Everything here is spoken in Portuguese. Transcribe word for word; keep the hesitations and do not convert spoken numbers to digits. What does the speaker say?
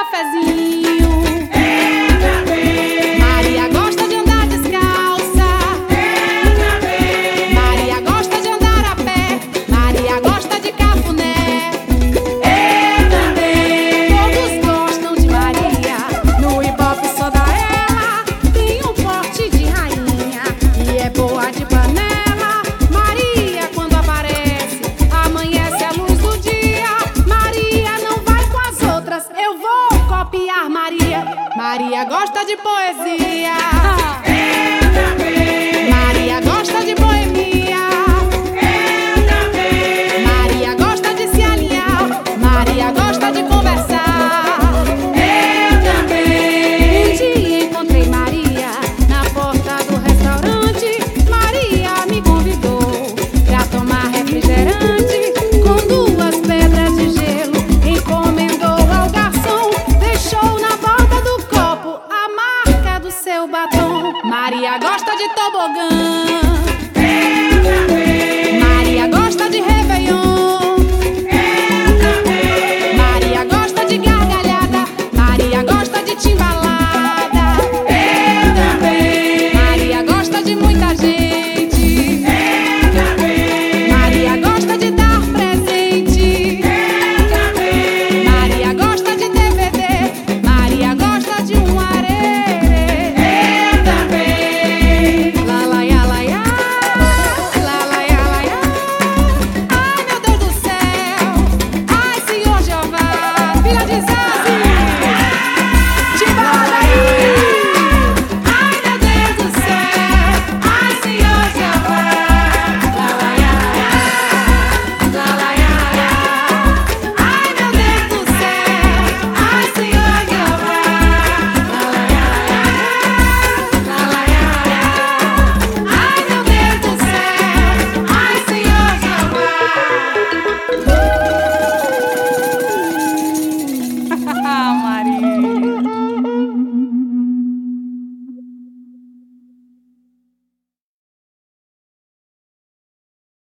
cafezinho. Eu também. Maria gosta de andar descalça. Eu também. Maria gosta de andar a pé. Maria gosta de cafuné. Eu também. Todos gostam de Maria. No hip hop só dá ela. Tem um porte de rainha e é boa de panela. Maria quando aparece, amanhece a luz do dia. Maria não vai com as outras, eu vou copiar Maria. Maria gosta de poesia. Eu também. Maria gosta de boemia. Eu também. Maria gosta de se alinhar. Maria gosta de conversar. Eu também. Um dia encontrei Maria na porta do restaurante. Maria me convidou pra tomar refrigerante com duas pedras de gelo. Encomendou ao garçom, deixou na borda do copo a marca do seu batom. Maria gosta de tobogã.